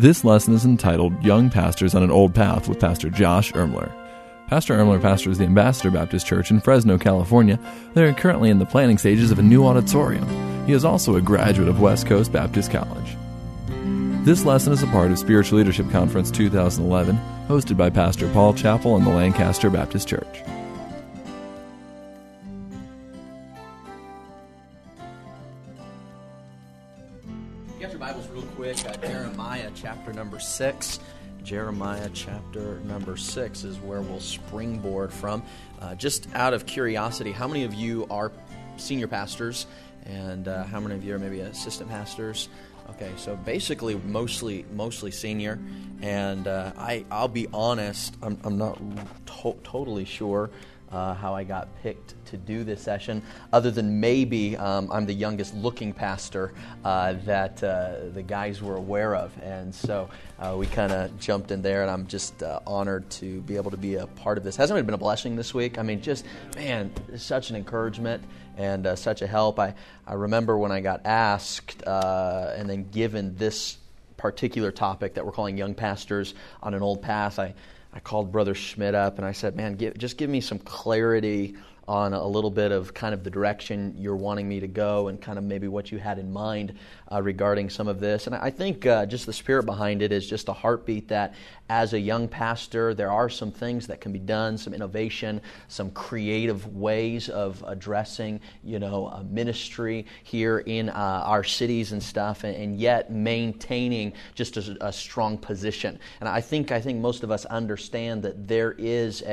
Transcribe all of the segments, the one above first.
This lesson is entitled Young Pastors on an Old Path with Pastor Josh Ermler. Pastor Ermler pastors the Ambassador Baptist Church in Fresno, California. They are currently in the planning stages of a new auditorium. He is also a graduate of West Coast Baptist College. This lesson is a part of Spiritual Leadership Conference 2011, hosted by Pastor Paul Chappell and the Lancaster Baptist Church. Get your Bibles real quick. Jeremiah chapter number 6. Jeremiah chapter number 6 is where we'll springboard from. Just out of curiosity, how many of you are senior pastors, and how many of you are maybe assistant pastors? Okay, so basically mostly senior, and I'll be honest, I'm not totally sure how I got picked to do this session, other than maybe I'm the youngest looking pastor that the guys were aware of, and so we kind of jumped in there, and I'm just honored to be able to be a part of this. Hasn't it been a blessing this week? I mean, just, man, such an encouragement and such a help. I remember when I got asked and then given this particular topic that we're calling Young Pastors on an Old Path, I called Brother Schmidt up and I said, man, just give me some clarity on a little bit of kind of the direction you're wanting me to go and kind of maybe what you had in mind regarding some of this. And I think just the spirit behind it is just a heartbeat that as a young pastor, there are some things that can be done, some innovation, some creative ways of addressing, ministry here in our cities and stuff, and yet maintaining just a strong position. And I think most of us understand that there is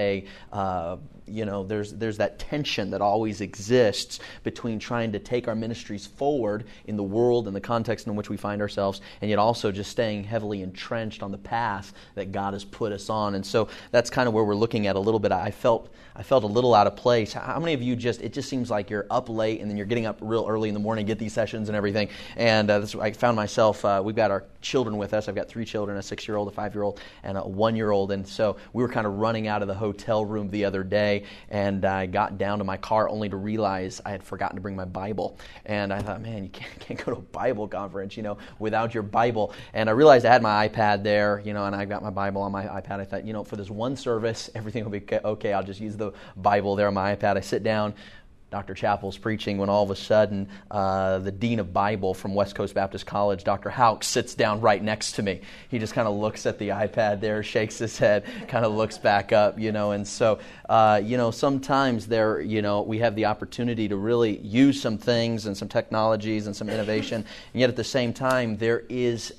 there's that tension that always exists between trying to take our ministries forward in the world and the context in which we find ourselves, and yet also just staying heavily entrenched on the path that God has put us on. And so that's kind of where we're looking at a little bit. I felt a little out of place. How many of you it just seems like you're up late and then you're getting up real early in the morning, get these sessions and everything. And I found myself, we've got our children with us. I've got 3 children, a 6-year-old, a 5-year-old, and a 1-year-old. And so we were kind of running out of the hotel room the other day, and I got down to my car only to realize I had forgotten to bring my Bible. And I thought, man, you can't go to a Bible conference, without your Bible. And I realized I had my iPad there, and I got my Bible on my iPad. I thought, for this one service, everything will be okay. I'll just use the Bible there on my iPad. I sit down. Dr. Chappell's preaching when all of a sudden the Dean of Bible from West Coast Baptist College, Dr. Houck, sits down right next to me. He just kind of looks at the iPad there, shakes his head, kind of looks back up, and so, sometimes there, we have the opportunity to really use some things and some technologies and some innovation, and yet at the same time there is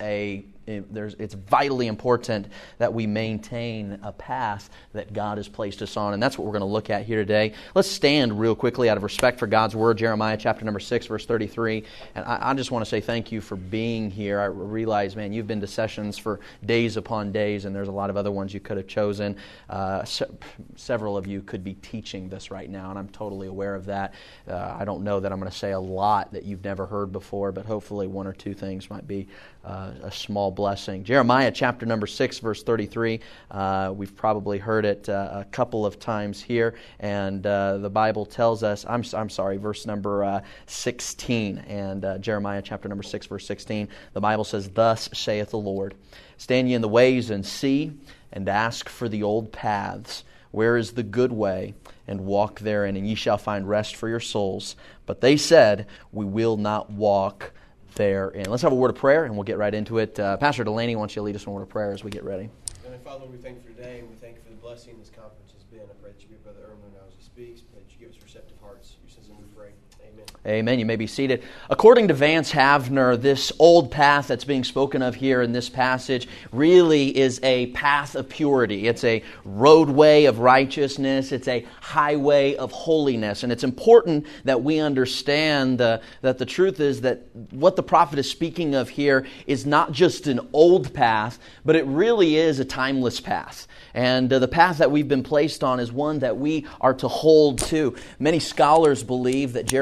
it's vitally important that we maintain a path that God has placed us on, and that's what we're going to look at here today. Let's stand real quickly out of respect for God's Word, Jeremiah chapter number 6, verse 33, and I just want to say thank you for being here. I realize, man, you've been to sessions for days upon days, and there's a lot of other ones you could have chosen. Several of you could be teaching this right now, and I'm totally aware of that. I don't know that I'm going to say a lot that you've never heard before, but hopefully 1 or 2 things might be a small blessing. Jeremiah chapter number 6, verse 33. We've probably heard it a couple of times here, and the Bible tells us, verse number 16, and Jeremiah chapter number 6, verse 16, the Bible says, "Thus saith the Lord, stand ye in the ways and see, and ask for the old paths, where is the good way, and walk therein, and ye shall find rest for your souls. But they said, we will not walk therein." Let's have a word of prayer, and we'll get right into it. Pastor Delaney, why don't you lead us in a word of prayer as we get ready? Heavenly Father, we thank you for today, and we thank you for the blessing this conference has been. I pray that you be with Brother Ermler now as he speaks, that you give us receptive hearts. Your sins, and we pray. Amen. Amen. You may be seated. According to Vance Havner, this old path that's being spoken of here in this passage really is a path of purity. It's a roadway of righteousness. It's a highway of holiness. And it's important that we understand that the truth is that what the prophet is speaking of here is not just an old path, but it really is a timeless path. And the path that we've been placed on is one that we are to hold to. Many scholars believe that Jeremiah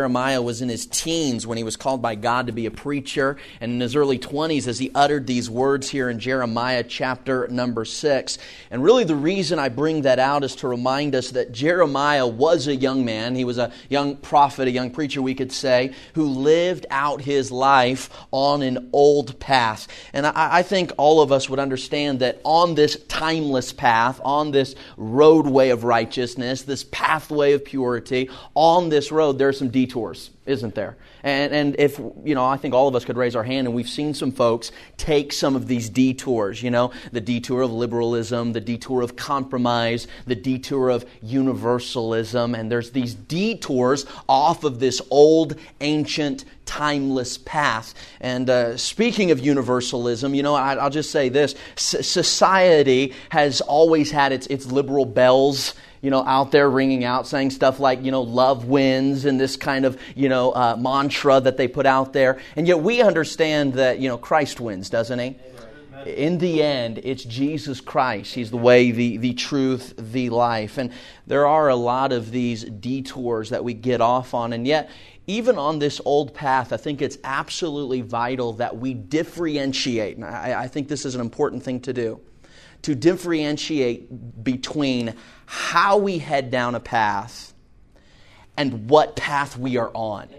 Jeremiah was in his teens when he was called by God to be a preacher, and in his early 20s as he uttered these words here in Jeremiah chapter number 6. And really the reason I bring that out is to remind us that Jeremiah was a young man. He was a young prophet, a young preacher, we could say, who lived out his life on an old path. And I think all of us would understand that on this timeless path, on this roadway of righteousness, this pathway of purity, on this road, there are some detours, isn't there? And if, I think all of us could raise our hand, and we've seen some folks take some of these detours, the detour of liberalism, the detour of compromise, the detour of universalism, and there's these detours off of this old, ancient, timeless path. And speaking of universalism, I'll just say this. Society has always had its liberal bells out there ringing out, saying stuff like, love wins, and this kind of, mantra that they put out there. And yet we understand that, Christ wins, doesn't He? Amen. In the end, it's Jesus Christ. He's the way, the truth, the life. And there are a lot of these detours that we get off on, and yet even on this old path, I think it's absolutely vital that we differentiate. And I think this is an important thing to do. To differentiate between how we head down a path and what path we are on.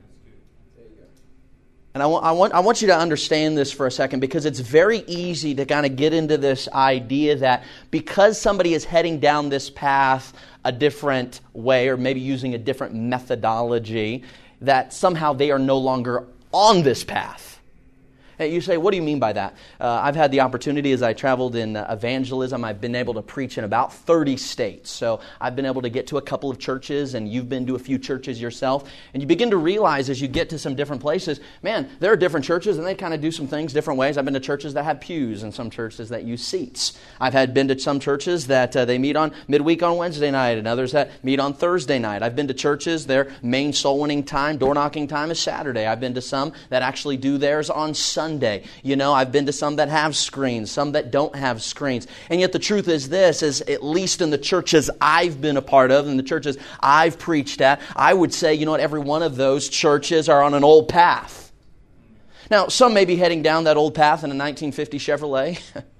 And I want you to understand this for a second, because it's very easy to kind of get into this idea that because somebody is heading down this path a different way, or maybe using a different methodology, that somehow they are no longer on this path. You say, what do you mean by that? I've had the opportunity as I traveled in evangelism. I've been able to preach in about 30 states. So I've been able to get to a couple of churches, and you've been to a few churches yourself. And you begin to realize as you get to some different places, man, there are different churches, and they kind of do some things different ways. I've been to churches that have pews and some churches that use seats. I've been to some churches that they meet on midweek on Wednesday night, and others that meet on Thursday night. I've been to churches, their main soul winning time, door knocking time is Saturday. I've been to some that actually do theirs on Sunday. I've been to some that have screens, some that don't have screens. And yet the truth is this, is at least in the churches I've been a part of, and the churches I've preached at, I would say, every one of those churches are on an old path. Now, some may be heading down that old path in a 1950 Chevrolet.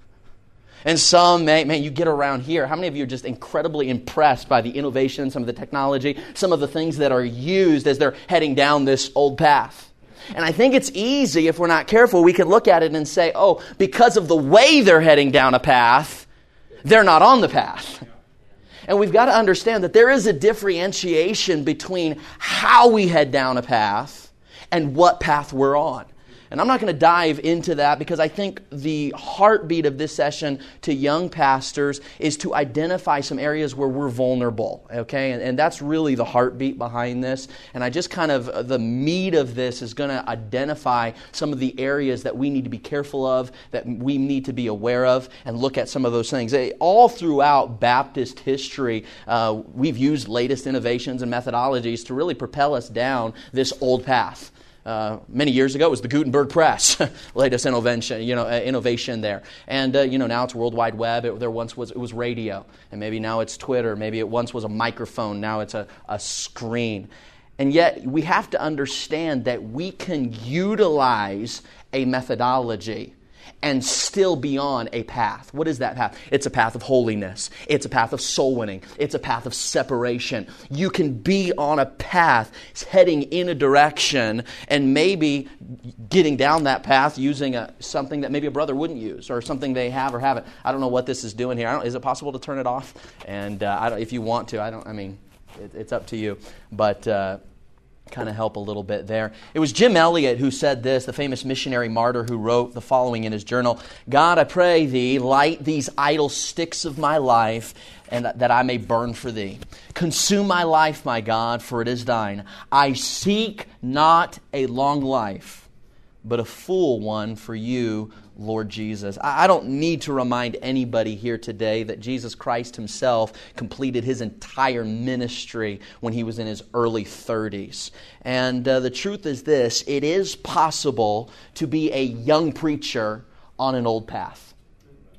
And some you get around here. How many of you are just incredibly impressed by the innovation, some of the technology, some of the things that are used as they're heading down this old path? And I think it's easy, if we're not careful, we can look at it and say, oh, because of the way they're heading down a path, they're not on the path. And we've got to understand that there is a differentiation between how we head down a path and what path we're on. And I'm not going to dive into that, because I think the heartbeat of this session to young pastors is to identify some areas where we're vulnerable, okay? And that's really the heartbeat behind this. And I just the meat of this is going to identify some of the areas that we need to be careful of, that we need to be aware of, and look at some of those things. All throughout Baptist history, we've used latest innovations and methodologies to really propel us down this old path. Many years ago, it was the Gutenberg press, latest innovation there. And, now it's World Wide Web. It was radio. And maybe now it's Twitter. Maybe it once was a microphone. Now it's a screen. And yet, we have to understand that we can utilize a methodology and still be on a path. What is that path? It's a path of holiness. It's a path of soul winning. It's a path of separation. You can be on a path heading in a direction and maybe getting down that path using something that maybe a brother wouldn't use, or something they have or haven't. I don't know what this is doing here. Is it possible to turn it off? And if you want to, it's up to you. But kind of help a little bit there. It was Jim Elliot who said this, the famous missionary martyr who wrote the following in his journal: God, I pray thee, light these idle sticks of my life, and that I may burn for thee. Consume my life, my God, for it is thine. I seek not a long life, but a full one for you, Lord Jesus. I don't need to remind anybody here today that Jesus Christ himself completed his entire ministry when he was in his early 30s. And the truth is this: it is possible to be a young preacher on an old path.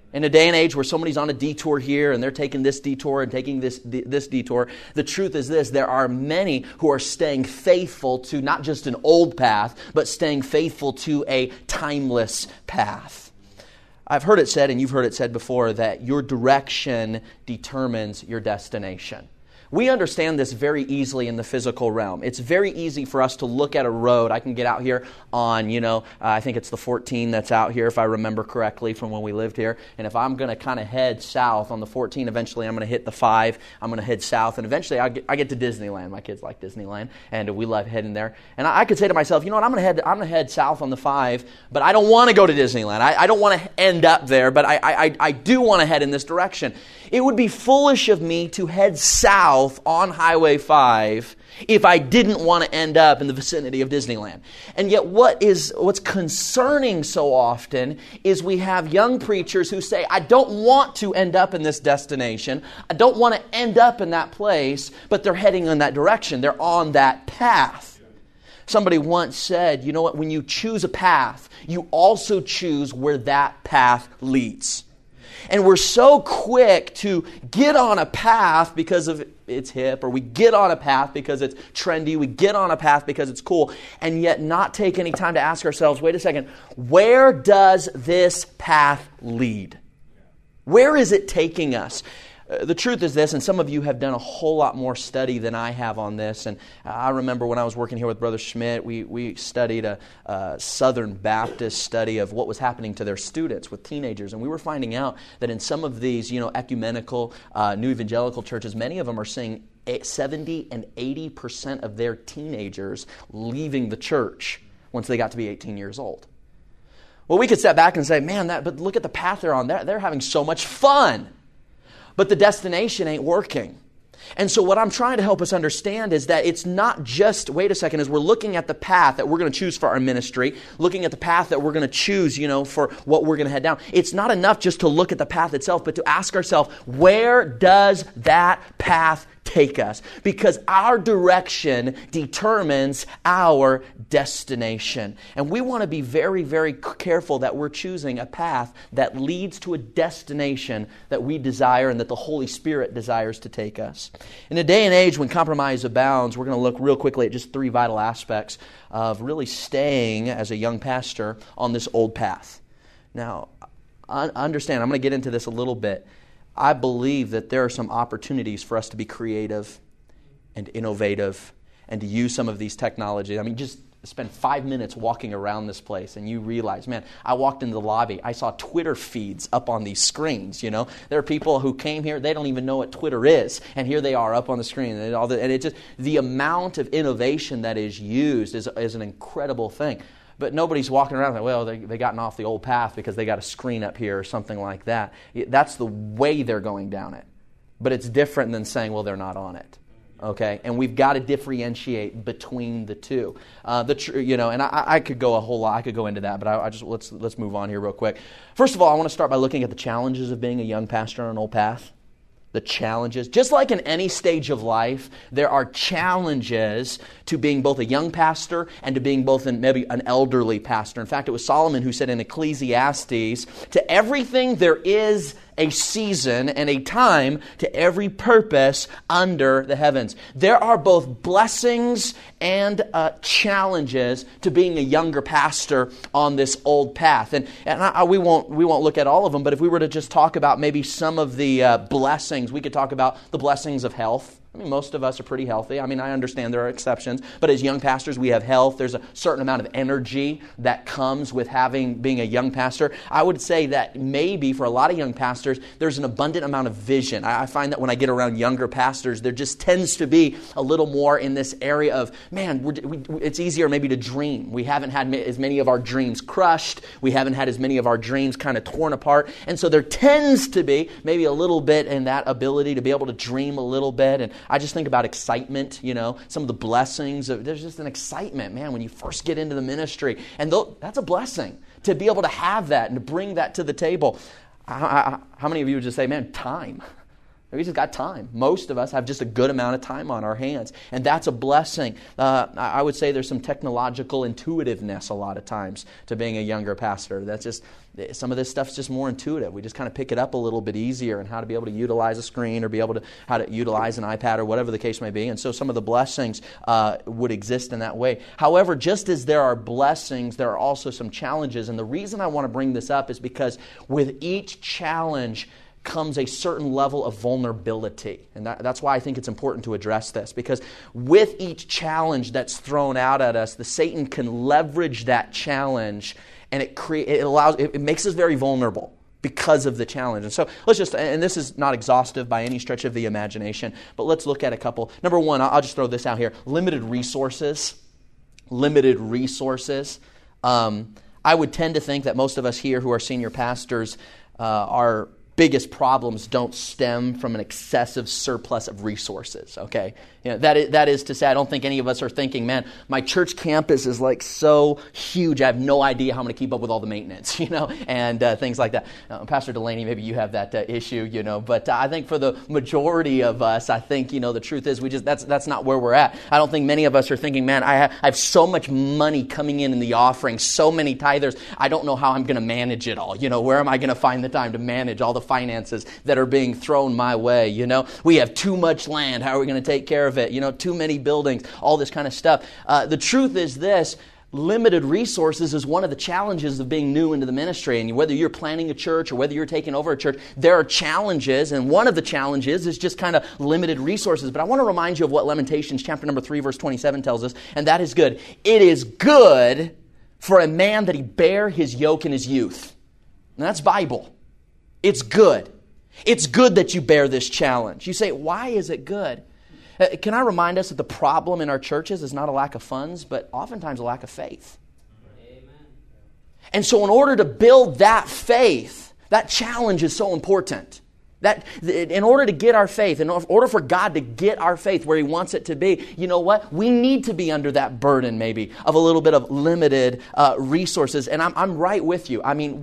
In a day and age where somebody's on a detour here and they're taking this detour and taking this detour, the truth is this: there are many who are staying faithful to not just an old path, but staying faithful to a timeless path. I've heard it said, and you've heard it said before, that your direction determines your destination. We understand this very easily in the physical realm. It's very easy for us to look at a road. I can get out here on, I think it's the 14 that's out here, if I remember correctly from when we lived here. And if I'm going to kind of head south on the 14, eventually I'm going to hit the 5. I'm going to head south, and eventually I get to Disneyland. My kids like Disneyland, and we love heading there. And I could say to myself, you know what, I'm going to head south on the 5, but I don't want to go to Disneyland. I don't want to end up there, but I do want to head in this direction. It would be foolish of me to head south on Highway 5 if I didn't want to end up in the vicinity of Disneyland. And yet what's concerning so often is we have young preachers who say, I don't want to end up in this destination. I don't want to end up in that place, but they're heading in that direction. They're on that path. Somebody once said, you know what, when you choose a path, you also choose where that path leads. And we're so quick to get on a path because of it's hip, or we get on a path because it's trendy, we get on a path because it's cool, and yet not take any time to ask ourselves, wait a second, where does this path lead? Where is it taking us? The truth is this, and some of you have done a whole lot more study than I have on this. And I remember when I was working here with Brother Schmidt, we studied a Southern Baptist study of what was happening to their students with teenagers. And we were finding out that in some of these, ecumenical, new evangelical churches, many of them are seeing 70 and 80% of their teenagers leaving the church once they got to be 18 years old. Well, we could step back and say, man, but look at the path they're on. They're having so much fun. But the destination ain't working. And so what I'm trying to help us understand is that it's not just, wait a second, as we're looking at the path that we're going to choose for our ministry, looking at the path that we're going to choose, for what we're going to head down. It's not enough just to look at the path itself, but to ask ourselves, where does that path take us? Because our direction determines our destination. And we want to be very, very careful that we're choosing a path that leads to a destination that we desire and that the Holy Spirit desires to take us. In a day and age when compromise abounds, we're going to look real quickly at just 3 vital aspects of really staying as a young pastor on this old path. Now, understand, I'm going to get into this a little bit. I believe that there are some opportunities for us to be creative and innovative and to use some of these technologies. I mean, just spend 5 minutes walking around this place and you realize, man, I walked into the lobby, I saw Twitter feeds up on these screens, There are people who came here, they don't even know what Twitter is, and here they are up on the screen. And it's just the amount of innovation that is used is an incredible thing. But nobody's walking around like, well, they gotten off the old path because they got a screen up here or something like that. That's the way they're going down it. But it's different than saying, well, they're not on it. Okay? And we've got to differentiate between the two. And I could go a whole lot. I could go into that, but I just let's move on here real quick. First of all, I want to start by looking at the challenges of being a young pastor on an old path. The challenges. Just like in any stage of life, there are challenges to being both a young pastor and to being both maybe an elderly pastor. In fact, it was Solomon who said in Ecclesiastes, to everything there is a season and a time to every purpose under the heavens. There are both blessings and challenges to being a younger pastor on this old path. And we won't look at all of them, but if we were to just talk about maybe some of the blessings, we could talk about the blessings of health. I mean, most of us are pretty healthy. I mean, I understand there are exceptions, but as young pastors, we have health. There's a certain amount of energy that comes with being a young pastor. I would say that maybe for a lot of young pastors, there's an abundant amount of vision. I find that when I get around younger pastors, there just tends to be a little more in this area of, man, it's easier maybe to dream. We haven't had as many of our dreams crushed. We haven't had as many of our dreams kind of torn apart. And so there tends to be maybe a little bit in that ability to be able to dream a little bit. And I just think about excitement, some of the blessings. There's just an excitement, man, when you first get into the ministry. And that's a blessing to be able to have that and to bring that to the table. How many of you would just say, man, time? We just got time. Most of us have just a good amount of time on our hands, and that's a blessing. I would say there's some technological intuitiveness a lot of times to being a younger pastor. That's just, some of this stuff's just more intuitive. We just kind of pick it up a little bit easier and how to be able to utilize a screen or be able to how to utilize an iPad or whatever the case may be. And so some of the blessings would exist in that way. However, just as there are blessings, there are also some challenges. And the reason I want to bring this up is because with each challenge comes a certain level of vulnerability. And that's why I think it's important to address this. Because with each challenge that's thrown out at us, the Satan can leverage that challenge, and it makes us very vulnerable because of the challenge. And so let's just, and this is not exhaustive by any stretch of the imagination, but let's look at a couple. Number one, I'll just throw this out here. Limited resources. Limited resources. I would tend to think that most of us here who are senior pastors our biggest problems don't stem from an excessive surplus of resources, okay? You know, that is to say, I don't think any of us are thinking, man, my church campus is like so huge, I have no idea how I'm going to keep up with all the maintenance, and things like that. Pastor Delaney, maybe you have that issue, but I think for the majority of us, I think, the truth is that's not where we're at. I don't think many of us are thinking, man, I have so much money coming in the offering, so many tithers, I don't know how I'm going to manage it all. Where am I going to find the time to manage all the finances that are being thrown my way? We have too much land. How are we going to take care of it? Too many buildings, all this kind of stuff. The truth is this: limited resources is one of the challenges of being new into the ministry. And whether you're planning a church or whether you're taking over a church, there are challenges. And one of the challenges is just kind of limited resources. But I want to remind you of what Lamentations chapter number 3, verse 27 tells us. And that is good. It is good for a man that he bear his yoke in his youth. And that's Bible. It's good. It's good that you bear this challenge. You say, why is it good? Can I remind us that the problem in our churches is not a lack of funds, but oftentimes a lack of faith? Amen. And so in order to build that faith, that challenge is so important. That in order to get our faith, in order for God to get our faith where He wants it to be, you know what? We need to be under that burden maybe of a little bit of limited resources. And I'm right with you. I mean,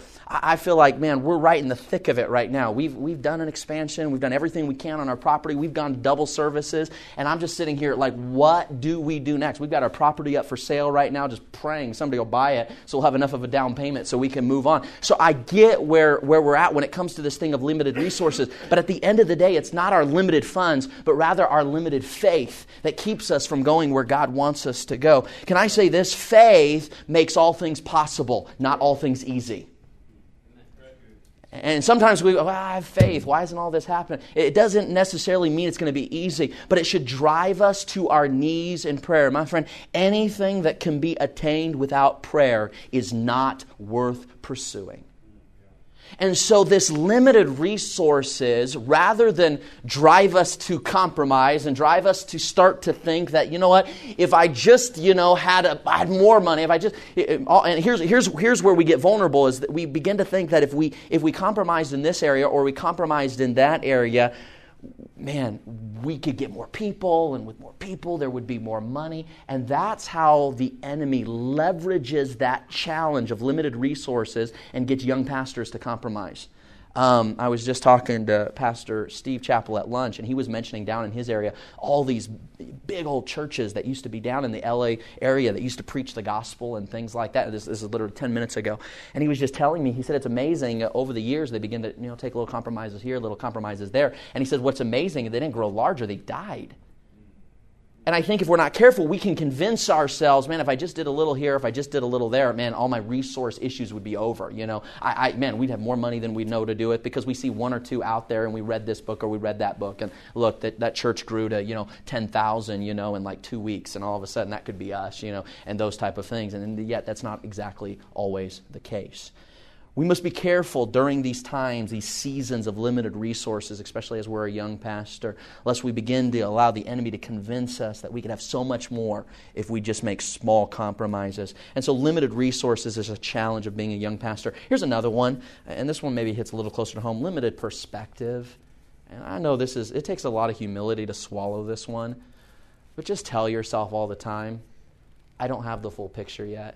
I feel like, man, we're right in the thick of it right now. We've done an expansion. We've done everything we can on our property. We've gone double services. And I'm just sitting here like, what do we do next? We've got our property up for sale right now, just praying somebody will buy it so we'll have enough of a down payment so we can move on. So I get where we're at when it comes to this thing of limited resources. But at the end of the day, it's not our limited funds, but rather our limited faith that keeps us from going where God wants us to go. Can I say this? Faith makes all things possible, not all things easy. And sometimes we go, I have faith. Why isn't all this happening? It doesn't necessarily mean it's going to be easy, but it should drive us to our knees in prayer. My friend, anything that can be attained without prayer is not worth pursuing. And so this limited resources, rather than drive us to compromise and drive us to start to think that, you know what, if I just, had more money, and here's where we get vulnerable, is that we begin to think that if we compromised in this area or we compromised in that area, man, we could get more people, and with more people, there would be more money. And that's how the enemy leverages that challenge of limited resources and gets young pastors to compromise. I was just talking to Pastor Steve Chappell at lunch, and he was mentioning down in his area all these big old churches that used to be down in the LA area that used to preach the gospel and things like that. This is literally 10 minutes ago. And he was just telling me, he said it's amazing, over the years they begin to take little compromises here, little compromises there. And he said what's amazing, they didn't grow larger, they died. And I think if we're not careful, we can convince ourselves, man, if I just did a little here, if I just did a little there, man, all my resource issues would be over. Man, we'd have more money than we know to do it because we see one or two out there and we read this book or we read that book. And look, that church grew to, 10,000, in like 2 weeks. And all of a sudden that could be us, and those type of things. And yet that's not exactly always the case. We must be careful during these times, these seasons of limited resources, especially as we're a young pastor, lest we begin to allow the enemy to convince us that we could have so much more if we just make small compromises. And so limited resources is a challenge of being a young pastor. Here's another one, and this one maybe hits a little closer to home, limited perspective. And I know it takes a lot of humility to swallow this one, but just tell yourself all the time, I don't have the full picture yet.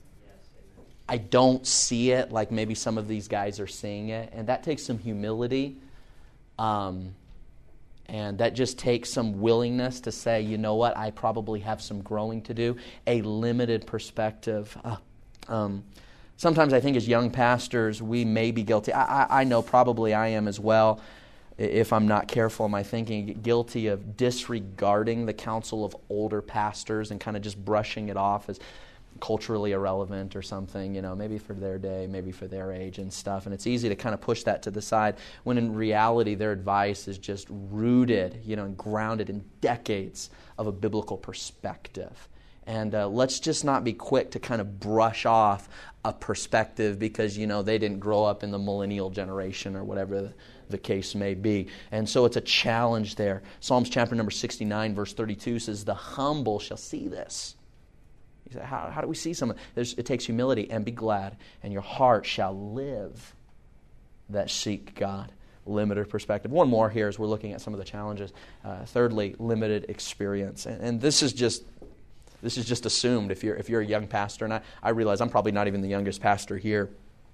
I don't see it like maybe some of these guys are seeing it. And that takes some humility. And that just takes some willingness to say, you know what, I probably have some growing to do, a limited perspective. Sometimes I think as young pastors, we may be guilty. I know probably I am as well, if I'm not careful in my thinking, guilty of disregarding the counsel of older pastors and kind of just brushing it off as culturally irrelevant or something, maybe for their day, maybe for their age and stuff. And it's easy to kind of push that to the side when in reality their advice is just rooted, and grounded in decades of a biblical perspective. And let's just not be quick to kind of brush off a perspective because, they didn't grow up in the millennial generation or whatever the case may be. And so it's a challenge there. Psalms chapter number 69, verse 32 says, "The humble shall see this." He said, how do we see some of this? It takes humility, "and be glad, and your heart shall live that seek God." Limited perspective. One more here as we're looking at some of the challenges. Thirdly, limited experience. And this is just assumed if you're a young pastor. And I realize I'm probably not even the youngest pastor here.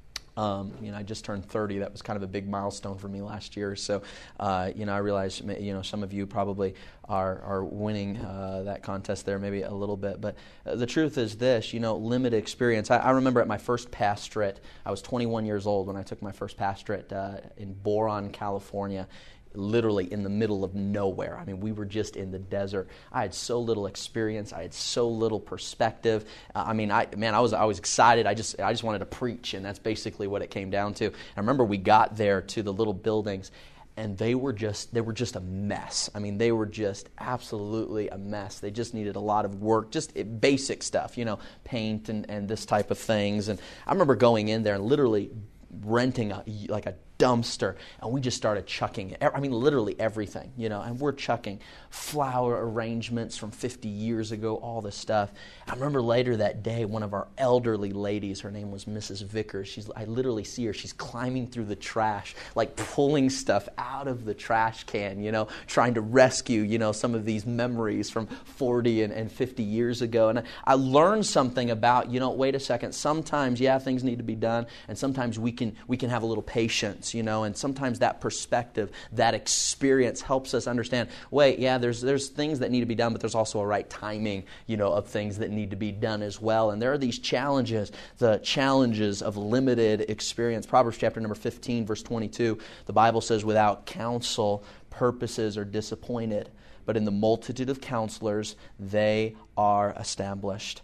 I just turned 30. That was kind of a big milestone for me last year. So, I realize, some of you probably are winning that contest there maybe a little bit. But the truth is this, limited experience. I remember at my first pastorate, I was 21 years old when I took my first pastorate in Boron, California. Literally in the middle of nowhere. I mean, we were just in the desert. I had so little experience. I had so little perspective. I was excited. I just wanted to preach, and that's basically what it came down to. I remember we got there to the little buildings, and they were just a mess. I mean, they were just absolutely a mess. They just needed a lot of work, just basic stuff, paint and this type of things. And I remember going in there and literally renting a dumpster, and we just started chucking, literally everything, and we're chucking flower arrangements from 50 years ago, all this stuff. I remember later that day, one of our elderly ladies, her name was Mrs. Vickers, I literally see her, she's climbing through the trash, like pulling stuff out of the trash can, trying to rescue, some of these memories from 40 and 50 years ago. And I learned something about, wait a second, sometimes, things need to be done, and sometimes we can have a little patience, and sometimes that perspective, that experience helps us understand, there's things that need to be done, but there's also a right timing, of things that need to be done as well. And there are these challenges, the challenges of limited experience. Proverbs chapter number 15, verse 22, the Bible says, "Without counsel, purposes are disappointed, but in the multitude of counselors, they are established."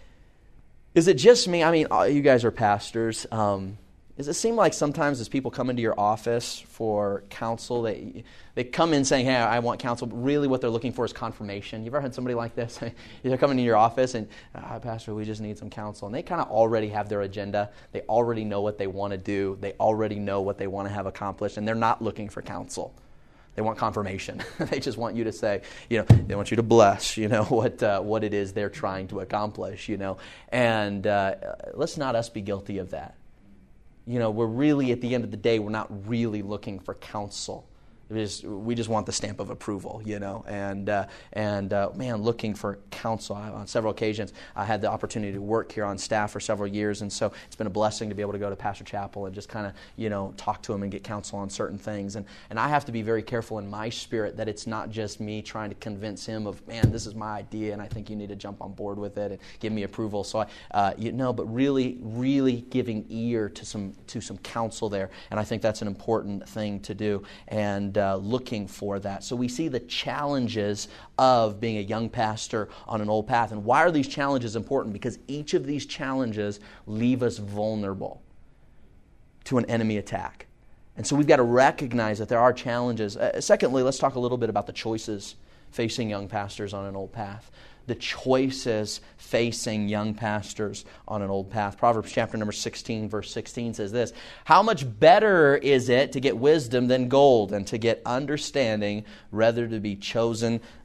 Is it just me? You guys are pastors. Does it seem like sometimes as people come into your office for counsel, they come in saying, "Hey, I want counsel," but really what they're looking for is confirmation? You ever had somebody like this? They're coming into your office and, "Pastor, we just need some counsel." And they kind of already have their agenda. They already know what they want to do. They already know what they want to have accomplished, and they're not looking for counsel. They want confirmation. They just want you to say, they want you to bless, what it is they're trying to accomplish, And let's not us be guilty of that. We're really, at the end of the day, we're not really looking for counsel. We just want the stamp of approval, and looking for counsel. On several occasions, I had the opportunity to work here on staff for several years, and so it's been a blessing to be able to go to Pastor Chappell and just kind of, talk to him and get counsel on certain things. And I have to be very careful in my spirit that it's not just me trying to convince him of, "Man, this is my idea, and I think you need to jump on board with it and give me approval." So but really, really giving ear to some counsel there, and I think that's an important thing to do. And looking for that. So we see the challenges of being a young pastor on an old path. And why are these challenges important? Because each of these challenges leave us vulnerable to an enemy attack. And so we've got to recognize that there are challenges. Secondly, let's talk a little bit about the choices facing young pastors on an old path. The choices facing young pastors on an old path. Proverbs chapter number 16, verse 16 says this, "How much better is it to get wisdom than gold, and to get understanding rather to be chosen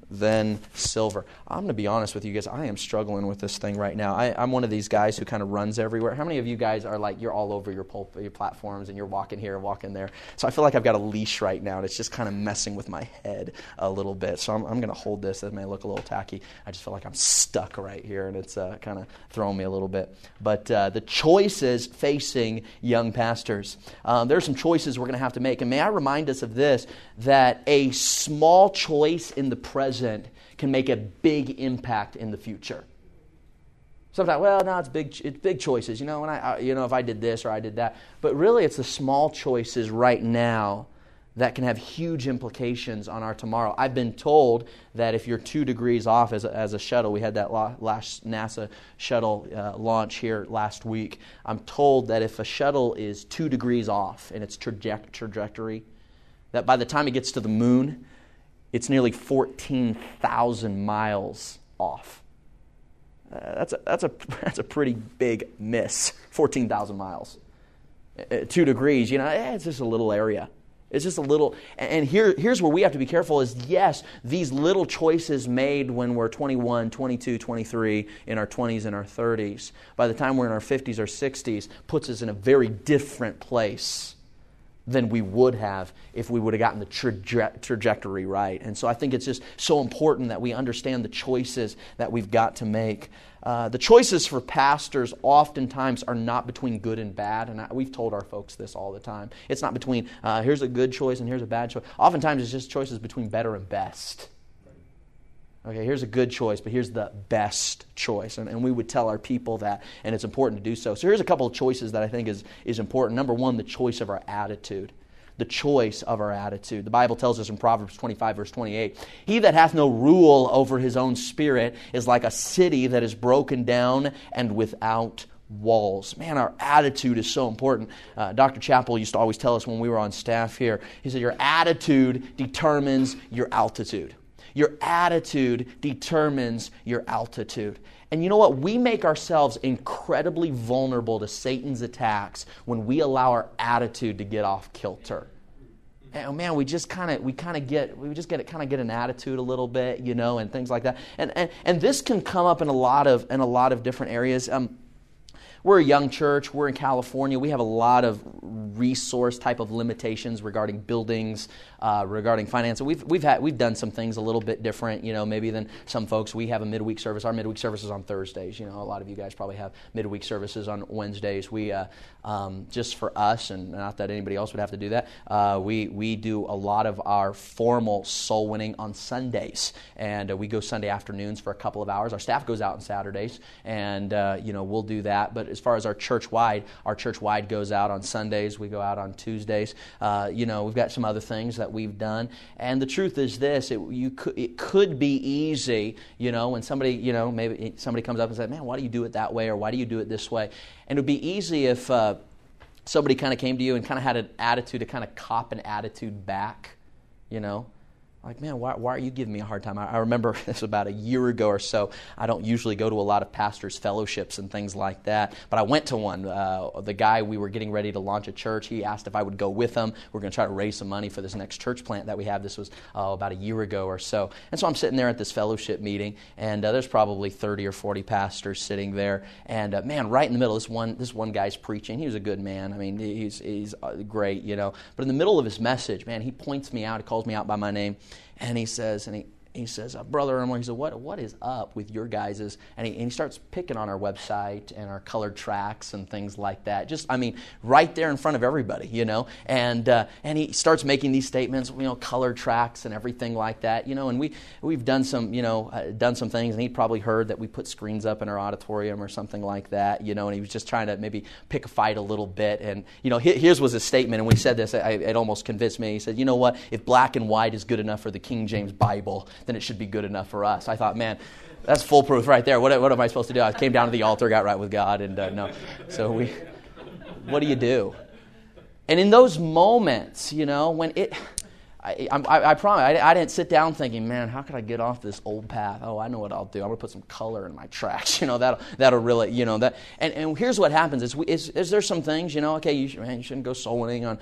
than silver. I'm going to be honest with you guys. I am struggling with this thing right now. I'm one of these guys who kind of runs everywhere. How many of you guys are like, you're all over your platforms and you're walking here and walking there? So I feel like I've got a leash right now, and it's just kind of messing with my head a little bit. So I'm going to hold this. It may look a little tacky. I just feel like I'm stuck right here, and it's kind of throwing me a little bit. But the choices facing young pastors. There are some choices we're going to have to make. And may I remind us of this, that a small choice in the present can make a big impact in the future. Sometimes, well, no, it's big choices, and if I did this or I did that. But really, it's the small choices right now that can have huge implications on our tomorrow. I've been told that if you're 2 degrees off as a shuttle, we had that last NASA shuttle launch here last week. I'm told that if a shuttle is 2 degrees off in its trajectory, that by the time it gets to the moon, it's nearly 14,000 miles off. That's a pretty big miss. 14,000 miles. 2 degrees, it's just a little area. It's just a little, and here's where we have to be careful is, yes, these little choices made when we're 21, 22, 23, in our 20s and our 30s, by the time we're in our 50s or 60s, puts us in a very different place than we would have if we would have gotten the trajectory right. And so I think it's just so important that we understand the choices that we've got to make. The choices for pastors oftentimes are not between good and bad, and we've told our folks this all the time. It's not between here's a good choice and here's a bad choice. Oftentimes it's just choices between better and best. Okay, here's a good choice, but here's the best choice. And we would tell our people that, and it's important to do so. So here's a couple of choices that I think is important. Number one, the choice of our attitude. The choice of our attitude. The Bible tells us in Proverbs 25, verse 28, "He that hath no rule over his own spirit is like a city that is broken down and without walls." Man, our attitude is so important. Dr. Chappell used to always tell us when we were on staff here, he said, your attitude determines your altitude. Your attitude determines your altitude. And you know what? We make ourselves incredibly vulnerable to Satan's attacks when we allow our attitude to get off kilter. And man, we just kind of get an attitude a little bit, and things like that. And this can come up in a lot of different areas. We're a young church. We're in California. We have a lot of resource type of limitations regarding buildings, regarding finance. We've done some things a little bit different, maybe than some folks. We have a midweek service. Our midweek service is on Thursdays. A lot of you guys probably have midweek services on Wednesdays. We just for us, and not that anybody else would have to do that. We do a lot of our formal soul winning on Sundays, and we go Sunday afternoons for a couple of hours. Our staff goes out on Saturdays, and we'll do that. But as far as our church-wide goes out on Sundays. We go out on Tuesdays. We've got some other things that we've done. And the truth is this, it could be easy, when somebody, maybe somebody comes up and says, man, why do you do it that way, or why do you do it this way? And it would be easy if somebody kind of came to you and kind of had an attitude to kind of cop an attitude back, Like, man, why are you giving me a hard time? I remember this about a year ago or so. I don't usually go to a lot of pastors' fellowships and things like that, but I went to one. The guy, we were getting ready to launch a church. He asked if I would go with him. We're going to try to raise some money for this next church plant that we have. This was about a year ago or so. And so I'm sitting there at this fellowship meeting, and there's probably 30 or 40 pastors sitting there. And man, right in the middle, this one guy's preaching. He was a good man. I mean, he's great, But in the middle of his message, man, he points me out. He calls me out by my name. And he says, Brother Ermler, he said, what is up with your guys's? And he starts picking on our website and our colored tracks and things like that. Just, right there in front of everybody, And he starts making these statements, colored tracks and everything like that, And we've done some, done some things. And he probably heard that we put screens up in our auditorium or something like that, And he was just trying to maybe pick a fight a little bit. And here's was his statement. And when he said this, it almost convinced me. He said, you know what? If black and white is good enough for the King James Bible, then it should be good enough for us. I thought, man, that's foolproof right there. What am I supposed to do? I came down to the altar, got right with God, and no. So what do you do? And in those moments, when I promise, I didn't sit down thinking, man, how could I get off this old path? Oh, I know what I'll do. I'm going to put some color in my tracks. That'll really, that. And here's what happens. Is there some things, okay, you shouldn't go soul winning on,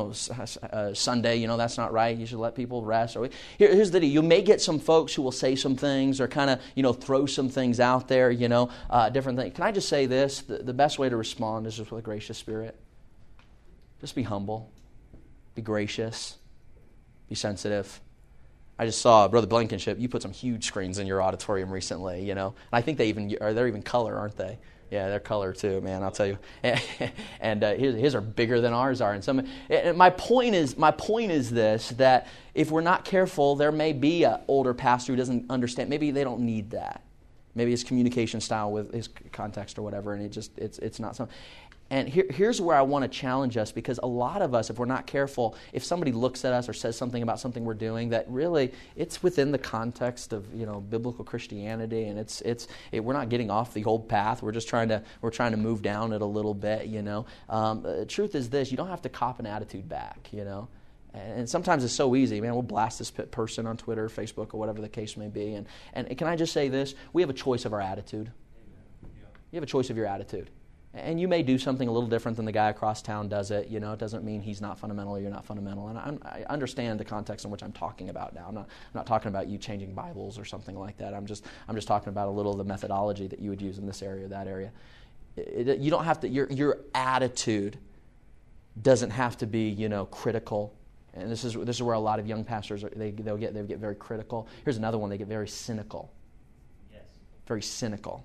Sunday. That's not right. You should let people rest. Here's the deal. You may get some folks who will say some things or kind of, throw some things out there, different things. Can I just say this? The best way to respond is just with a gracious spirit. Just be humble. Be gracious. Be sensitive. I just saw Brother Blankenship. You put some huge screens in your auditorium recently, And I think they're even color, aren't they? Yeah, they're color too, man. I'll tell you. And his are bigger than ours are. And my point is this: that if we're not careful, there may be an older pastor who doesn't understand. Maybe they don't need that. Maybe his communication style with his context or whatever, and it's not something. And here's where I want to challenge us, because a lot of us, if we're not careful, if somebody looks at us or says something about something we're doing that really it's within the context of biblical Christianity, and we're not getting off the old path. We're just trying to move down it a little bit. The truth is this: you don't have to cop an attitude back. And sometimes it's so easy, man. We'll blast this person on Twitter, Facebook, or whatever the case may be. And can I just say this? We have a choice of our attitude. You have a choice of your attitude. And you may do something a little different than the guy across town does it. It doesn't mean he's not fundamental or you're not fundamental. And I understand the context in which I'm talking about now. I'm not talking about you changing Bibles or something like that. I'm just talking about a little of the methodology that you would use in this area or that area. You don't have to. Your attitude doesn't have to be critical. And this is where a lot of young pastors they get very critical. Here's another one: they get very cynical. Yes. Very cynical.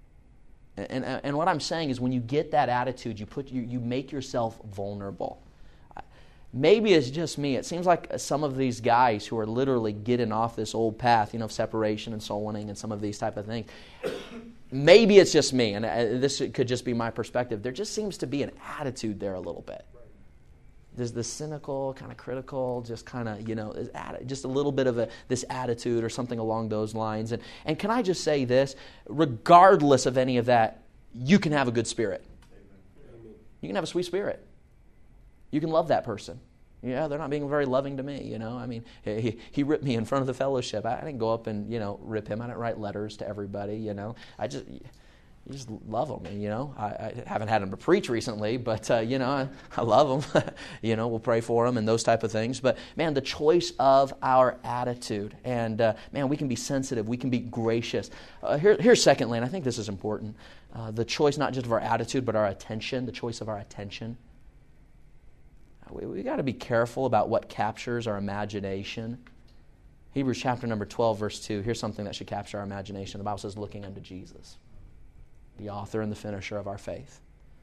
And what I'm saying is, when you get that attitude, you make yourself vulnerable. Maybe it's just me. It seems like some of these guys who are literally getting off this old path, of separation and soul winning and some of these type of things. Maybe it's just me, and this could just be my perspective. There just seems to be an attitude there a little bit. There's the cynical, kind of critical, just kind of, just a little bit of this attitude or something along those lines. And can I just say this? Regardless of any of that, you can have a good spirit. You can have a sweet spirit. You can love that person. Yeah, they're not being very loving to me, I mean, he ripped me in front of the fellowship. I didn't go up and, rip him. I didn't write letters to everybody, You just love them, I haven't had them to preach recently, but, I love them. We'll pray for them and those type of things. But, man, the choice of our attitude. And, man, we can be sensitive. We can be gracious. Here's secondly, and I think this is important, the choice not just of our attitude, but our attention, the choice of our attention. We got to be careful about what captures our imagination. Hebrews chapter number 12, verse 2, here's something that should capture our imagination. The Bible says, looking unto Jesus, the author and the finisher of our faith.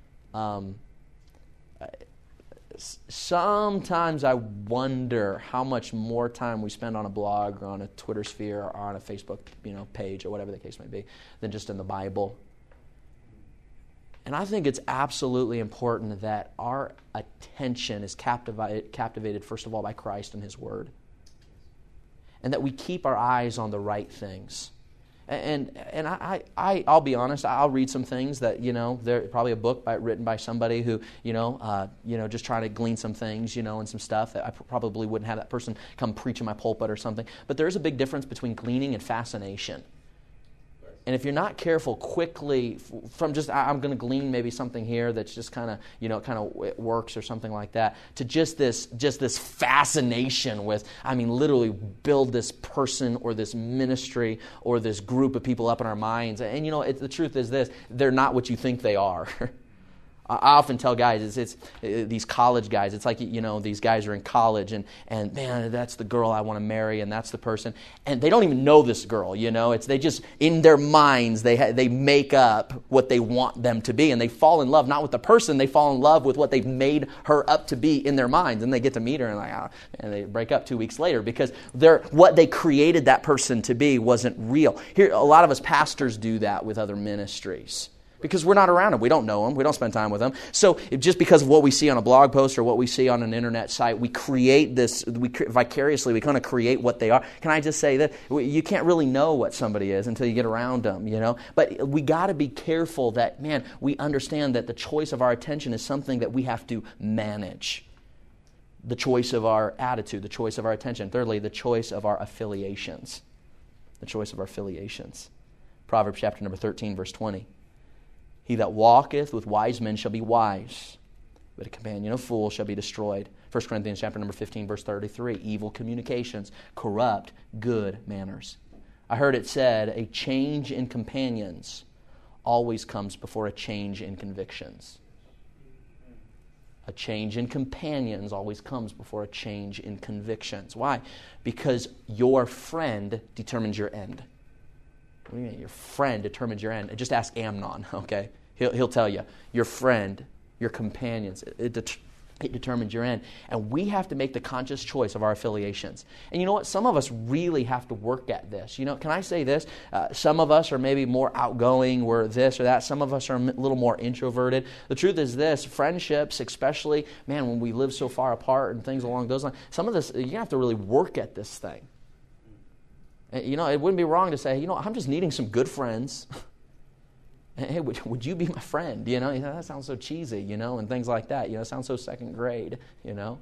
Sometimes I wonder how much more time we spend on a blog or on a Twitter sphere or on a Facebook page or whatever the case may be than just in the Bible. And I think it's absolutely important that our attention is captivated first of all by Christ and His Word. And that we keep our eyes on the right things. And I'll be honest, I'll read some things that, they're probably a book written by somebody who, just trying to glean some things, and some stuff that I probably wouldn't have that person come preach in my pulpit or something. But there is a big difference between gleaning and fascination. And if you're not careful, quickly from just I'm going to glean maybe something here that's just kind of it works or something like that, to just this fascination with, literally build this person or this ministry or this group of people up in our minds. And the truth is this: they're not what you think they are. I often tell guys, it's these college guys. It's like, these guys are in college, and man, that's the girl I want to marry, and that's the person. And they don't even know this girl, It's they just, in their minds, they make up what they want them to be, and they fall in love, not with the person, they fall in love with what they've made her up to be in their minds. And they get to meet her, and they break up 2 weeks later because what they created that person to be wasn't real. Here, a lot of us pastors do that with other ministries. Because we're not around them. We don't know them. We don't spend time with them. So just because of what we see on a blog post or what we see on an internet site, we create this, vicariously, we kind of create what they are. Can I just say that you can't really know what somebody is until you get around them, But we got to be careful that, man, we understand that the choice of our attention is something that we have to manage. the choice of our attitude, the choice of our attention. Thirdly, the choice of our affiliations. The choice of our affiliations. Proverbs chapter number 13, verse 20. He that walketh with wise men shall be wise, but a companion of fools shall be destroyed. 1 Corinthians chapter number 15, verse 33. Evil communications corrupt good manners. I heard it said, a change in companions always comes before a change in convictions. A change in companions always comes before a change in convictions. Why? Because your friend determines your end. What do you mean? Your friend determines your end. Just ask Amnon, okay? He'll tell you. Your friend, your companions, it determines your end. And we have to make the conscious choice of our affiliations. And you know what? Some of us really have to work at this. You know, can I say this? Some of us are maybe more outgoing, we're this or that. Some of us are a little more introverted. The truth is this, friendships, especially, man, when we live so far apart and things along those lines, some of this, you have to really work at this thing. You know, it wouldn't be wrong to say, you know, I'm just needing some good friends. Hey, would you be my friend? You know, that sounds so cheesy, you know, and things like that. You know, it sounds so second grade, you know.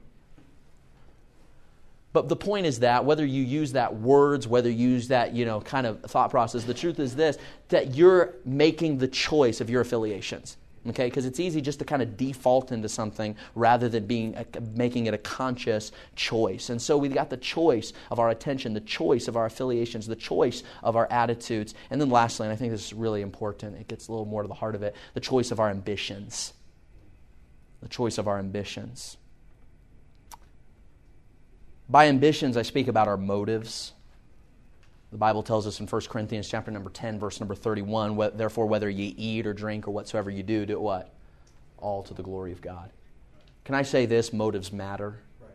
But the point is that whether you use that words, whether you use that, you know, kind of thought process, the truth is this, that you're making the choice of your affiliations. Okay, because it's easy just to kind of default into something rather than making it a conscious choice. And so we've got the choice of our attention, the choice of our affiliations, the choice of our attitudes. And then lastly, and I think this is really important, it gets a little more to the heart of it, the choice of our ambitions. The choice of our ambitions. By ambitions, I speak about our motives. The Bible tells us in 1 Corinthians chapter number 10, verse number 31, therefore whether ye eat or drink or whatsoever you do it what? All to the glory of God. Can I say this? Motives matter.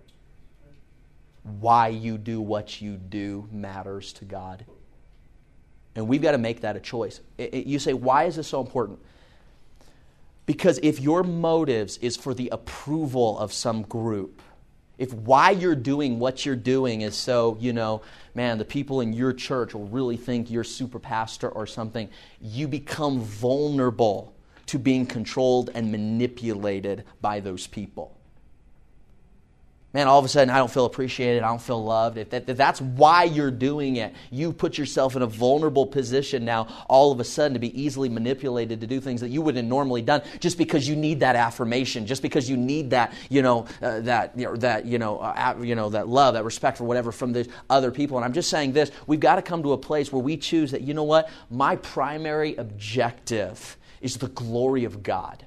Why you do what you do matters to God. And we've got to make that a choice. You say, why is this so important? Because if your motives is for the approval of some group, if why you're doing what you're doing is so, you know, man, the people in your church will really think you're super pastor or something, you become vulnerable to being controlled and manipulated by those people. Man, all of a sudden, I don't feel appreciated, I don't feel loved. If that's why you're doing it, you put yourself in a vulnerable position now, all of a sudden, to be easily manipulated to do things that you wouldn't have normally done, just because you need that affirmation, just because you need that, that love, that respect for whatever from the other people. And I'm just saying this: we've got to come to a place where we choose that. You know what? My primary objective is the glory of God,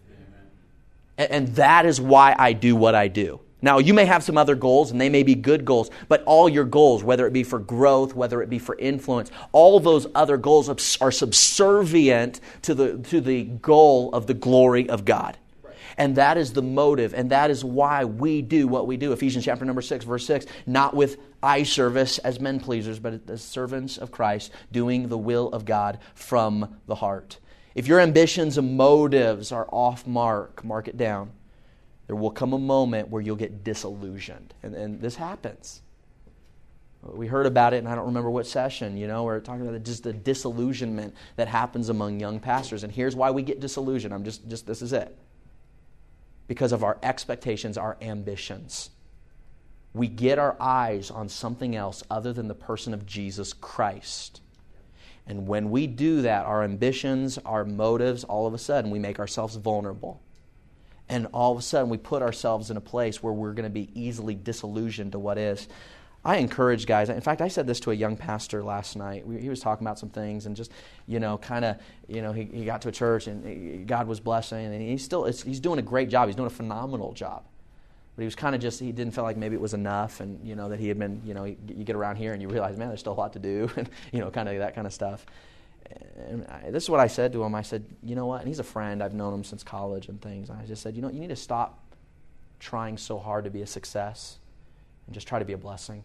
and that is why I do what I do. Now, you may have some other goals, and they may be good goals, but all your goals, whether it be for growth, whether it be for influence, all those other goals are subservient to the goal of the glory of God. Right. And that is the motive, and that is why we do what we do. Ephesians chapter number 6, verse 6, not with eye service as men pleasers, but as servants of Christ, doing the will of God from the heart. If your ambitions and motives are off mark it down. There will come a moment where you'll get disillusioned. And this happens. We heard about it, and I don't remember what session, we're talking about just the disillusionment that happens among young pastors. And here's why we get disillusioned. This is it. Because of our expectations, our ambitions. We get our eyes on something else other than the person of Jesus Christ. And when we do that, our ambitions, our motives, all of a sudden we make ourselves vulnerable. And all of a sudden, we put ourselves in a place where we're going to be easily disillusioned to what is. I encourage guys. In fact, I said this to a young pastor last night. He was talking about some things and just, he got to a church and God was blessing. And he's doing a great job. He's doing a phenomenal job. But he was kind of he didn't feel like maybe it was enough. And, that he had been, you get around here and you realize, man, there's still a lot to do. And, kind of that kind of stuff. And this is what I said to him. I said, you know what? And he's a friend. I've known him since college and things. And I just said, you need to stop trying so hard to be a success and just try to be a blessing.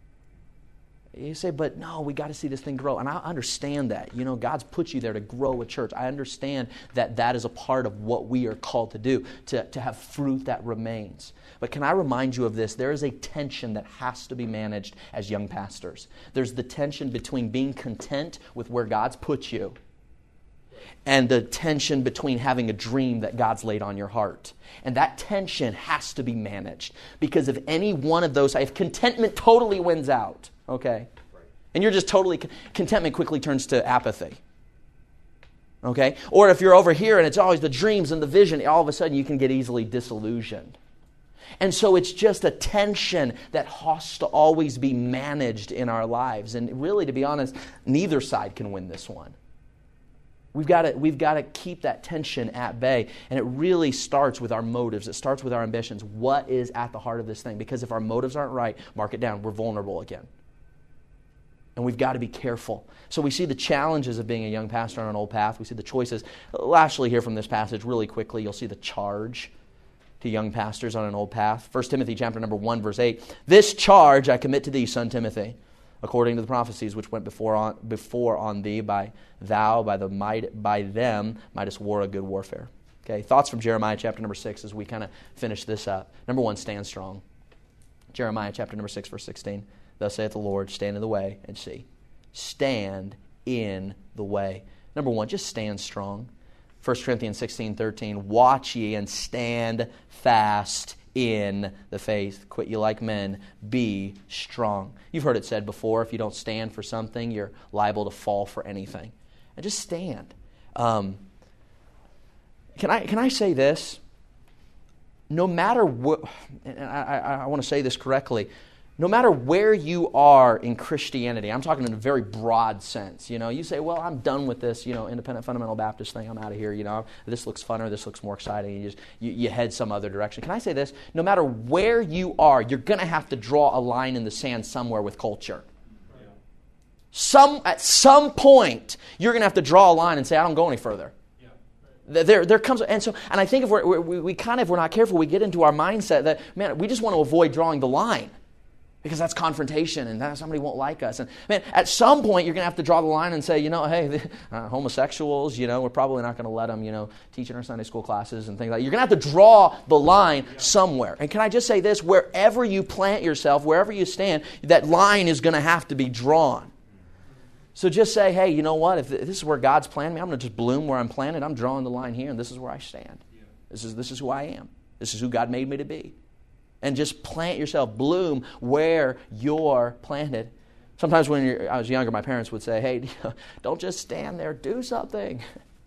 You say, but no, we got to see this thing grow. And I understand that. God's put you there to grow a church. I understand that is a part of what we are called to do, to have fruit that remains. But can I remind you of this? There is a tension that has to be managed as young pastors. There's the tension between being content with where God's put you and the tension between having a dream that God's laid on your heart. And that tension has to be managed. Because if any one of those, if contentment totally wins out, okay, and you're just totally, contentment quickly turns to apathy. Okay? Or if you're over here and it's always the dreams and the vision, all of a sudden you can get easily disillusioned. And so it's just a tension that has to always be managed in our lives. And really, to be honest, neither side can win this one. We've got to keep that tension at bay. And it really starts with our motives. It starts with our ambitions. What is at the heart of this thing? Because if our motives aren't right, mark it down, we're vulnerable again. And we've got to be careful. So we see the challenges of being a young pastor on an old path. We see the choices. Lastly, here from this passage, really quickly, you'll see the charge to young pastors on an old path. 1 Timothy chapter number 1, verse 8. This charge I commit to thee, son Timothy, according to the prophecies which went before on thee, by them mightest war a good warfare. Okay, thoughts from Jeremiah chapter number 6 as we kind of finish this up. Number 1, stand strong. Jeremiah chapter number 6, verse 16. Thus saith the Lord, stand in the way and see. Stand in the way. Number 1, just stand strong. 1 Corinthians 16:13, watch ye and stand fast in the faith. Quit ye like men. Be strong. You've heard it said before, if you don't stand for something, you're liable to fall for anything. And just stand. Can I say this? No matter what, and I want to say this correctly, no matter where you are in Christianity, I'm talking in a very broad sense. You say, well, I'm done with this, independent fundamental Baptist thing. I'm out of here. This looks funner. This looks more exciting. You head some other direction. Can I say this? No matter where you are, you're going to have to draw a line in the sand somewhere with culture. At some point, you're going to have to draw a line and say, I don't go any further. There comes, and I think if we're not careful, we get into our mindset that, man, we just want to avoid drawing the line. Because that's confrontation, and that somebody won't like us. And man, at some point, you're going to have to draw the line and say, hey, homosexuals, we're probably not going to let them, teach in our Sunday school classes and things like that. You're going to have to draw the line somewhere. And can I just say this? Wherever you plant yourself, wherever you stand, that line is going to have to be drawn. So just say, hey, you know what? If this is where God's planted me, I'm going to just bloom where I'm planted. I'm drawing the line here, and this is where I stand. This is who I am. This is who God made me to be. And just plant yourself, bloom where you're planted. Sometimes when I was younger, my parents would say, hey, don't just stand there, do something.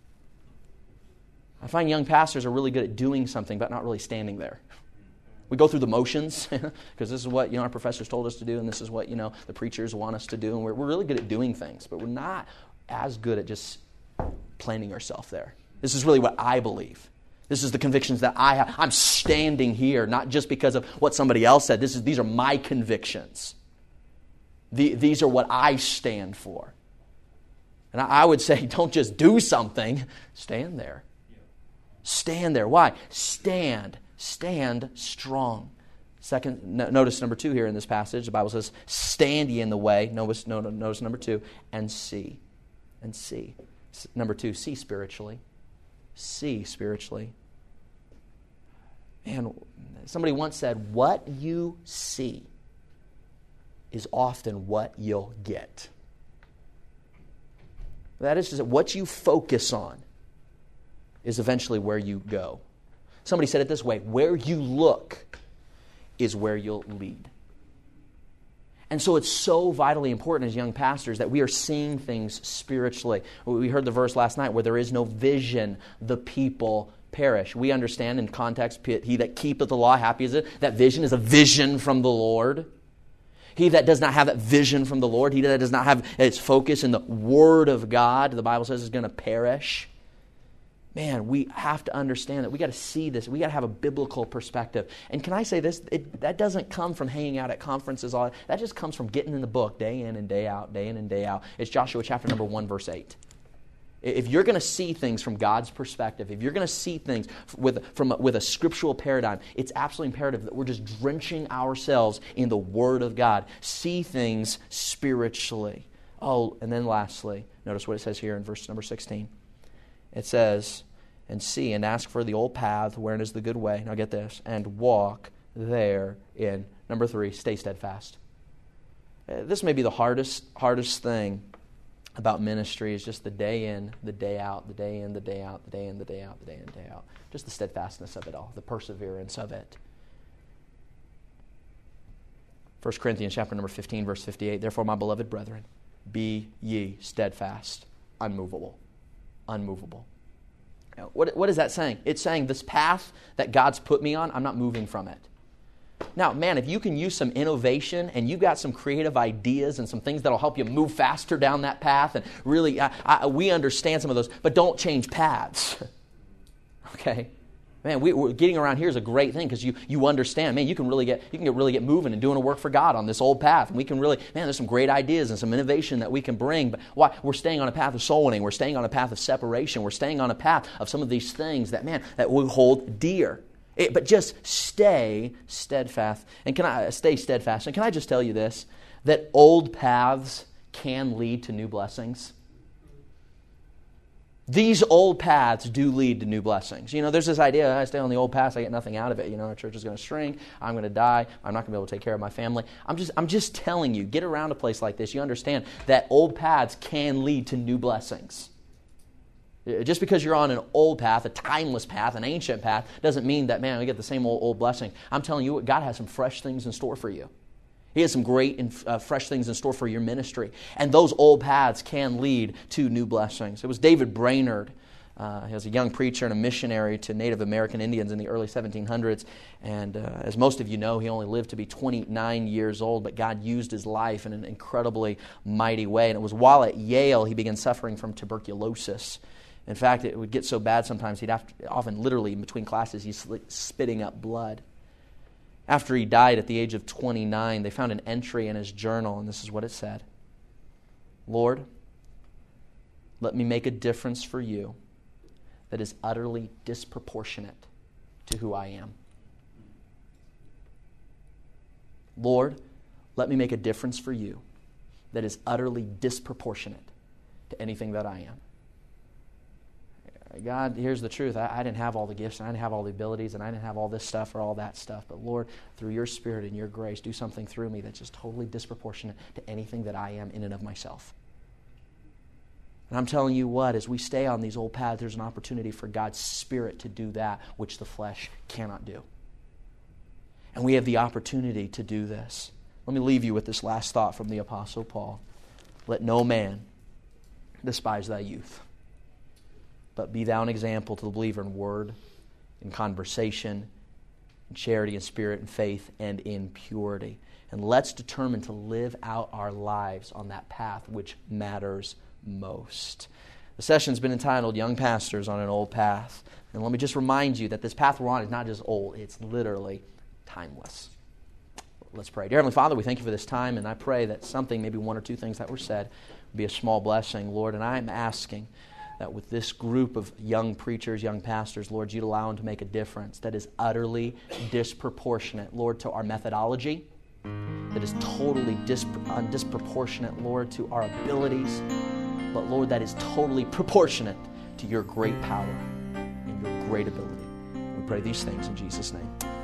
I find young pastors are really good at doing something, but not really standing there. We go through the motions, because this is what our professors told us to do, and this is what the preachers want us to do. And we're really good at doing things, but we're not as good at just planting ourselves there. This is really what I believe. This is the convictions that I have. I'm standing here, not just because of what somebody else said. These are my convictions. These are what I stand for. And I would say, don't just do something. Stand there. Stand there. Why? Stand strong. Notice number 2 here in this passage. The Bible says, stand ye in the way. Notice number 2, and see. And see. Number 2, see spiritually. See spiritually. Man, somebody once said, what you see is often what you'll get. That is to say, what you focus on is eventually where you go. Somebody said it this way, where you look is where you'll lead. And so it's so vitally important as young pastors that we are seeing things spiritually. We heard the verse last night, where there is no vision, the people perish. We understand in context, he that keepeth the law, happy is it. That vision is a vision from the Lord. He that does not have that vision from the Lord, he that does not have its focus in the Word of God, the Bible says is going to perish. Man, we have to understand that we got to see this. We got to have a biblical perspective. And can I say this? That doesn't come from hanging out at conferences. That just comes from getting in the book day in and day out, day in and day out. It's Joshua chapter number 1, verse 8. If you're going to see things from God's perspective, if you're going to see things with a scriptural paradigm, it's absolutely imperative that we're just drenching ourselves in the Word of God. See things spiritually. Oh, and then lastly, notice what it says here in verse number 16. It says, and see and ask for the old path, wherein is the good way. Now get this, and walk therein. Number 3, stay steadfast. This may be the hardest thing about ministry is just the day in, the day out, the day in, the day out, the day in, the day out, the day in, the day out. Just the steadfastness of it all, the perseverance of it. 1 Corinthians chapter number 15, verse 58, therefore, my beloved brethren, be ye steadfast, unmovable. Unmovable. Now, what is that saying? It's saying this path that God's put me on, I'm not moving from it. Now, man, if you can use some innovation and you've got some creative ideas and some things that'll help you move faster down that path, and really, we understand some of those, but don't change paths. Okay? Man, we're getting around here is a great thing because you understand, man, you can really get moving and doing a work for God on this old path. And we can really, man, there's some great ideas and some innovation that we can bring. But why? We're staying on a path of soul winning. We're staying on a path of separation. We're staying on a path of some of these things that, man, that we hold dear. But just stay steadfast. And stay steadfast? And can I just tell you this? That old paths can lead to new blessings. These old paths do lead to new blessings. You know, there's this idea, I stay on the old paths, I get nothing out of it. You know, our church is going to shrink, I'm going to die, I'm not going to be able to take care of my family. I'm just telling you, get around a place like this, you understand that old paths can lead to new blessings. Just because you're on an old path, a timeless path, an ancient path, doesn't mean that, man, we get the same old blessing. I'm telling you what, God has some fresh things in store for you. He has some great and fresh things in store for your ministry. And those old paths can lead to new blessings. It was David Brainerd. He was a young preacher and a missionary to Native American Indians in the early 1700s. And as most of you know, he only lived to be 29 years old, but God used his life in an incredibly mighty way. And it was while at Yale he began suffering from tuberculosis. In fact, it would get so bad sometimes he'd have to, often literally in between classes, he's spitting up blood. After he died at the age of 29, they found an entry in his journal, and this is what it said. Lord, let me make a difference for you that is utterly disproportionate to who I am. Lord, let me make a difference for you that is utterly disproportionate to anything that I am. God, here's the truth. I didn't have all the gifts, and I didn't have all the abilities, and I didn't have all this stuff or all that stuff. But Lord, through your Spirit and your grace, do something through me that's just totally disproportionate to anything that I am in and of myself. And I'm telling you what, as we stay on these old paths, there's an opportunity for God's Spirit to do that which the flesh cannot do. And we have the opportunity to do this. Let me leave you with this last thought from the Apostle Paul. Let no man despise thy youth, but be thou an example to the believer in word, in conversation, in charity, in spirit, in faith, and in purity. And let's determine to live out our lives on that path which matters most. The session's been entitled Young Pastors on an Old Path. And let me just remind you that this path we're on is not just old, it's literally timeless. Let's pray. Dear Heavenly Father, we thank you for this time, and I pray that something, maybe one or two things that were said, will be a small blessing, Lord. And I'm asking that with this group of young preachers, young pastors, Lord, you'd allow them to make a difference that is utterly disproportionate, Lord, to our methodology, that is totally disproportionate, Lord, to our abilities, but, Lord, that is totally proportionate to your great power and your great ability. We pray these things in Jesus' name.